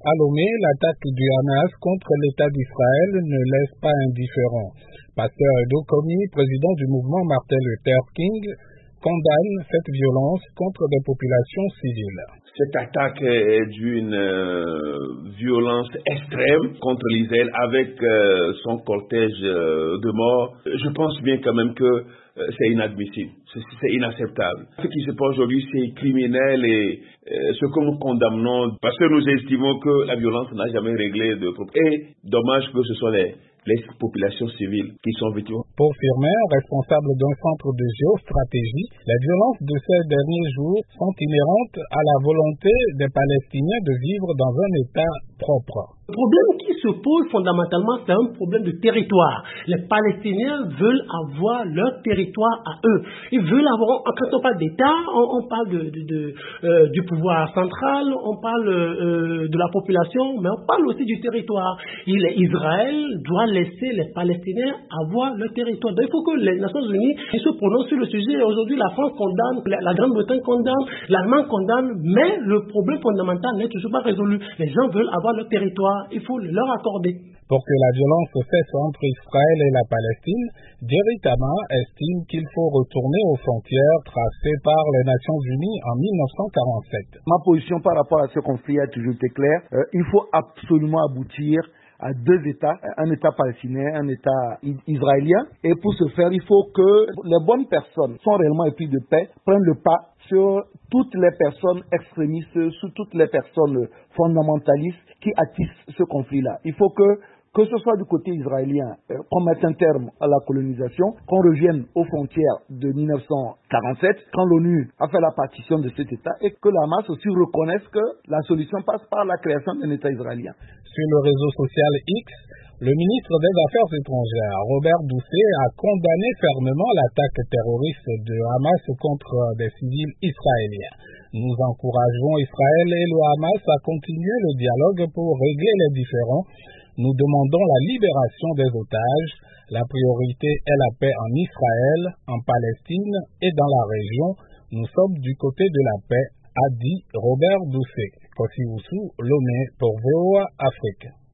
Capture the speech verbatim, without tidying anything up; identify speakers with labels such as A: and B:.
A: À Lomé, l'attaque du Hamas contre l'État d'Israël ne laisse pas indifférent. Pasteur Edo Komi, président du mouvement Martin Luther King, condamne cette violence contre des populations civiles.
B: Cette attaque est d'une euh, violence extrême contre l'Israël avec euh, son cortège euh, de morts. Je pense bien quand même que euh, c'est inadmissible, c'est, c'est inacceptable. Ce qui se passe aujourd'hui, c'est criminel et euh, ce que nous condamnons parce que nous estimons que la violence n'a jamais réglé de problème. Et dommage que ce soit les les populations civiles qui sont victimes.
A: Pour Firmin, responsable d'un centre de géostratégie, les violences de ces derniers jours sont inhérentes à la volonté des Palestiniens de vivre dans un État propre.
C: Le problème qui se pose fondamentalement, c'est un problème de territoire. Les Palestiniens veulent avoir leur territoire à eux. Ils veulent avoir, quand on parle d'État, on, on parle de, de, de, euh, du pouvoir central, on parle euh, de la population, mais on parle aussi du territoire. Il, Israël doit laisser les Palestiniens avoir leur territoire. Donc il faut que les Nations Unies se prononcent sur le sujet. Aujourd'hui, la France condamne, la, la Grande-Bretagne condamne, l'Allemagne condamne, mais le problème fondamental n'est toujours pas résolu. Les gens veulent avoir leur territoire. Il faut leur accorder.
A: Pour que la violence cesse entre Israël et la Palestine, Jerry Tama estime qu'il faut retourner aux frontières tracées par les Nations Unies en mille neuf cent quarante-sept.
D: Ma position par rapport à ce conflit a toujours été claire. Euh, il faut absolument aboutir à deux États, un État palestinien, un État israélien. Et pour ce faire, il faut que les bonnes personnes, sont réellement épris de paix, prennent le pas sur toutes les personnes extrémistes, sur toutes les personnes fondamentalistes qui attissent ce conflit-là. Il faut que, que ce soit du côté israélien, euh, qu'on mette un terme à la colonisation, qu'on revienne aux frontières de mille neuf cent quarante-sept, quand l'ONU a fait la partition de cet État, et que la Hamas aussi reconnaisse que la solution passe par la création d'un État israélien.
A: Sur le réseau social X, le ministre des Affaires étrangères, Robert Doucet, a condamné fermement l'attaque terroriste de Hamas contre des civils israéliens. Nous encourageons Israël et le Hamas à continuer le dialogue pour régler les différends. Nous demandons la libération des otages. La priorité est la paix en Israël, en Palestine et dans la région. Nous sommes du côté de la paix, a dit Robert Doucet. Kofi Oussou, Lomé pour V O A Afrique.